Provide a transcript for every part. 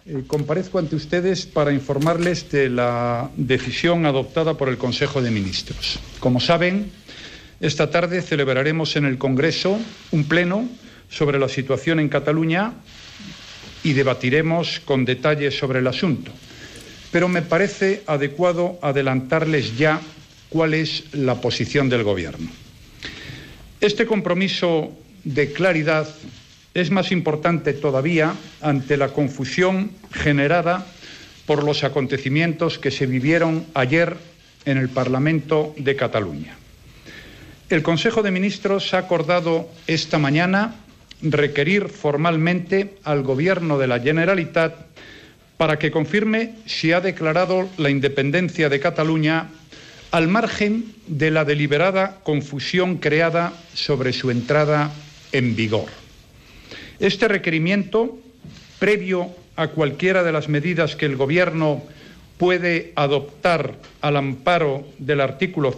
Comparezco ante ustedes para informarles de la decisión adoptada por el Consejo de Ministros. Como saben, esta tarde celebraremos en el Congreso un pleno sobre la situación en Cataluña y debatiremos con detalles sobre el asunto. Pero me parece adecuado adelantarles ya cuál es la posición del Gobierno. Este compromiso de claridad es más importante todavía ante la confusión generada por los acontecimientos que se vivieron ayer en el Parlamento de Cataluña. El Consejo de Ministros ha acordado esta mañana requerir formalmente al Gobierno de la Generalitat para que confirme si ha declarado la independencia de Cataluña al margen de la deliberada confusión creada sobre su entrada en vigor. Este requerimiento, previo a cualquiera de las medidas que el Gobierno puede adoptar al amparo del artículo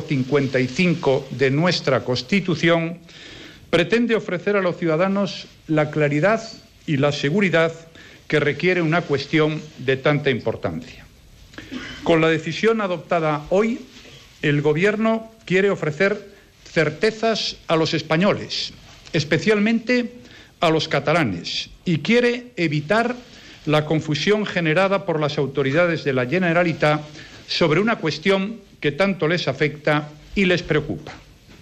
155 de nuestra Constitución, pretende ofrecer a los ciudadanos la claridad y la seguridad que requiere una cuestión de tanta importancia. Con la decisión adoptada hoy, el Gobierno quiere ofrecer certezas a los españoles, especialmente a los catalanes, y quiere evitar la confusión generada por las autoridades de la Generalitat sobre una cuestión que tanto les afecta y les preocupa.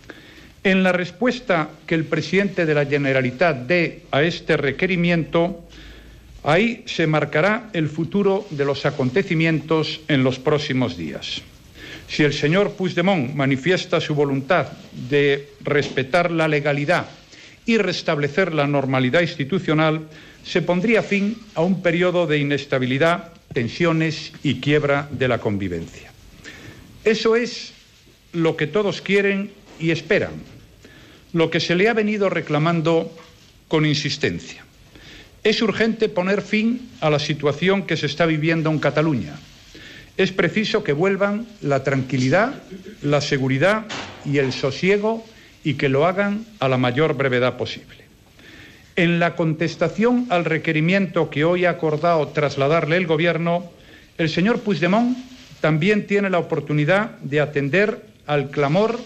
En la respuesta que el presidente de la Generalitat dé a este requerimiento, ahí se marcará el futuro de los acontecimientos en los próximos días. Si el señor Puigdemont manifiesta su voluntad de respetar la legalidad y restablecer la normalidad institucional, se pondría fin a un periodo de inestabilidad, tensiones y quiebra de la convivencia. Eso es lo que todos quieren y esperan, lo que se le ha venido reclamando con insistencia. Es urgente poner fin a la situación que se está viviendo en Cataluña. Es preciso que vuelvan la tranquilidad, la seguridad y el sosiego y que lo hagan a la mayor brevedad posible. En la contestación al requerimiento que hoy ha acordado trasladarle el Gobierno, el señor Puigdemont también tiene la oportunidad de atender al clamor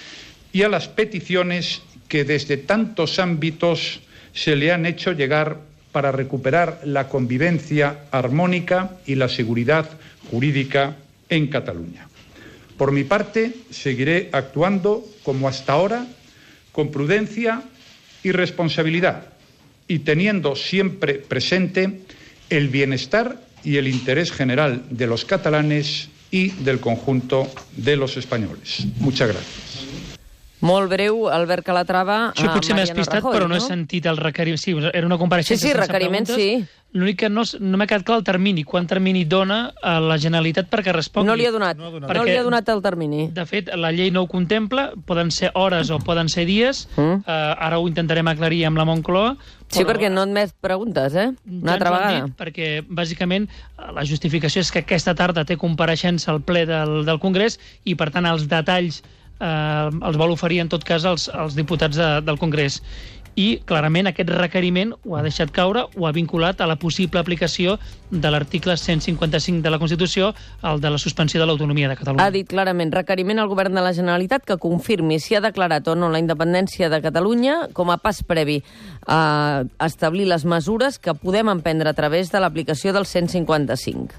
y a las peticiones que desde tantos ámbitos se le han hecho llegar para recuperar la convivencia armónica y la seguridad jurídica en Cataluña. Por mi parte, seguiré actuando como hasta ahora, con prudencia y responsabilidad, y teniendo siempre presente el bienestar y el interés general de los catalanes y del conjunto de los españoles. Muchas gracias. Molt breu, Albert Calatrava. Això potser m'he despistat, Rajoy, però no he sentit el requeriment. Sí, era una compareixença sí, sense requeriment, preguntes. sí. L'únic que no m'ha quedat clar el termini. Quant termini dona a la Generalitat perquè respongui? No li ha donat. No li ha donat el termini. De fet, la llei no ho contempla. Poden ser hores o poden ser dies. Ara ho intentarem aclarir amb la Moncloa. Sí, perquè no admet preguntes, una altra vegada. Perquè, bàsicament, la justificació és que aquesta tarda té compareixença al ple del Congrés i, per tant, els detalls els vol oferir, en tot cas, als diputats del Congrés. I, clarament, aquest requeriment ho ha deixat caure, ho ha vinculat a la possible aplicació de l'article 155 de la Constitució, el de la suspensió de l'autonomia de Catalunya. Ha dit clarament, requeriment al Govern de la Generalitat que confirmi si ha declarat o no la independència de Catalunya com a pas previ a establir les mesures que podem emprendre a través de l'aplicació del 155.